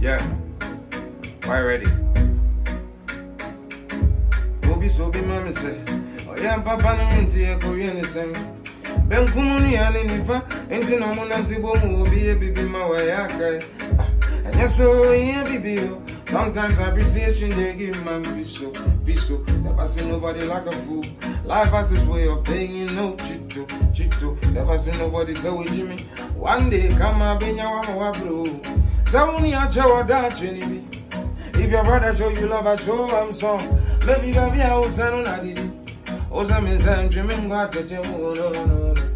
Yeah. Why ready? Obi so be mama say. Oh yeah, papa no nti e Korean say. Ben kumuni ani nifa, enti no mo nanti bo mu obi e bibi ma wa ya kai. And yes so yeah bibi yo. Sometimes appreciation they give man piso. Never seen nobody like a fool. Life has its way of paying you no chito. Never seen nobody so with Jimmy. One day come up in your bro. If your brother show you love, I show him some. Maybe I was on a did. Ozam is dreaming what to do.